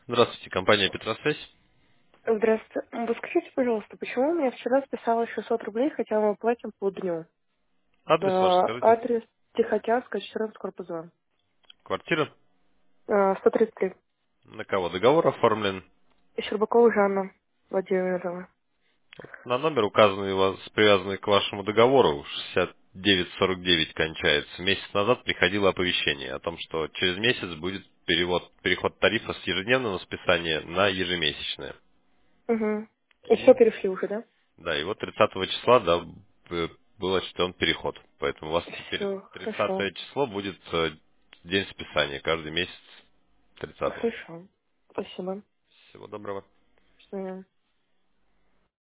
Здравствуйте, компания Петросвязь. Здравствуйте. Вы скажите, пожалуйста, почему у меня вчера списалось 600 рублей, хотя мы платим по дню? Адрес ваш скажите. Адрес Тихоокеанская, 14, корпус 2. Квартира. 133. На кого договор оформлен? Щербакова Жанна Владимировна. На номер, указанный у вас, привязанный к вашему договору, 6949 кончается. Месяц назад приходило оповещение о том, что через месяц будет переход тарифа с ежедневного списания на ежемесячное. Угу. И все И, перешли уже, да? да, и вот 30 числа, да, был осуществлен переход. Поэтому у вас теперь Все, хорошо. 30 число будет день списания, каждый месяц 30. Хорошо. Спасибо. Всего доброго. До свидания.